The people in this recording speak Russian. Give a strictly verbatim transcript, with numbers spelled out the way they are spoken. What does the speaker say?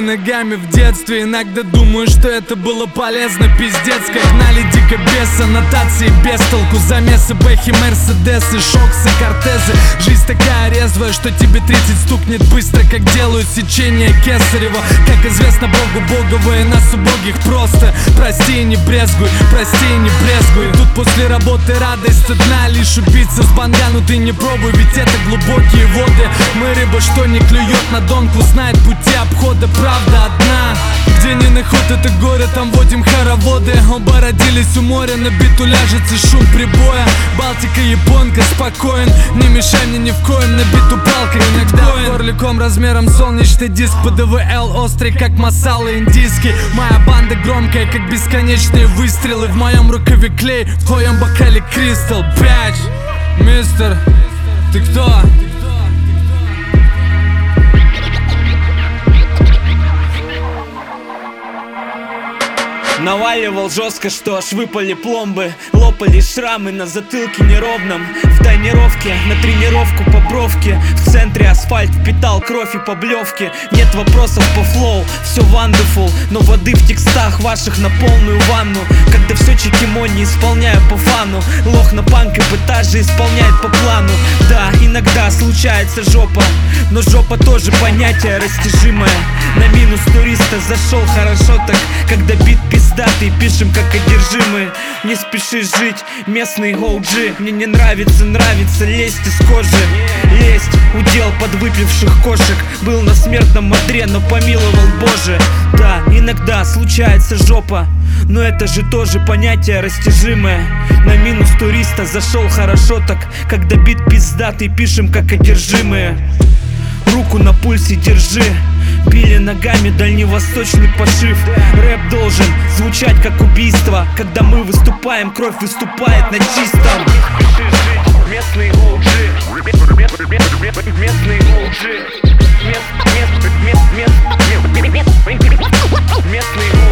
ногами в детстве. Иногда думаю, что это было полезно. Пиздец, как гнали дико без аннотации, без толку. Замесы, бэхи, мерседесы, шоксы, кортезы. Жизнь такая резвая, что тебе тридцать стукнет быстро, как делают сечение Кесарева. Как известно Богу боговые, нас убогих просто прости и не брезгуй, прости и не брезгуй. Тут после работы радость одна, лишь убийца с бангану ты не пробуй, ведь это глубокие воды. Мы рыба, что не клюет на донку, знает пути обхода, правда одна. Где не наход это горе, там водим хороводы. Оба родились у моря, на биту ляжется шум прибоя. Балтика, японка, спокоен, не мешай мне ни в коем, на биту палкой иногда горликом размером солнечный диск. ПДВЛ острый, как масала индийский. Моя банда громкая, как бесконечные выстрелы. В моем рукаве клей, в твоем бокале кристалл. Бэч, мистер, ты кто? Наваливал жестко, что аж выпали пломбы. Лопались шрамы на затылке неровном. В тонировке, на тренировку по бровке. В центре асфальт впитал кровь и поблевки. Нет вопросов по флоу, все wonderful. Но воды в текстах ваших на полную ванну. Когда все чекимони исполняю по фану. Лох на панк эпатаже исполняет по плану. Да, иногда случается жопа, но жопа тоже понятие растяжимое. На минус туриста зашел хорошо так, когда бит пиздатый, пишем как одержимые. Не спеши жить, местный о джи. Мне не нравится, нравится лезть из кожи. Лезть, удел подвыпивших кошек. Был на смертном одре, но помиловал Боже. Да, иногда случается жопа, но это же тоже понятие растяжимое. На минус туриста зашел хорошо так, когда бит пиздатый, пишем как одержимые. Руку на пульсе держи, били ногами дальневосточный пошив. Рэп должен звучать как убийство. Когда мы выступаем, кровь выступает на чистом. Местный о джи, местный о джи, местный о джи.